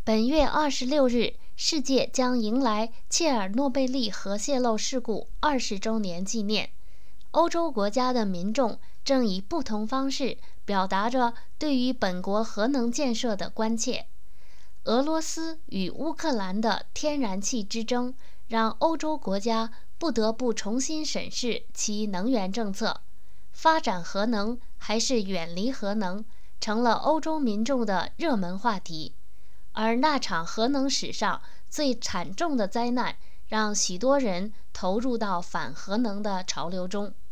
本月26日，世界将迎来切尔诺贝利核泄漏事故20周年纪念。欧洲国家的民众正以不同方式表达着对于本国核能建设的关切。俄罗斯与乌克兰的天然气之争，让欧洲国家不得不重新审视其能源政策。发展核能还是远离核能，成了欧洲民众的热门话题。而那场核能史上最惨重的灾难，让许多人投入到反核能的潮流中。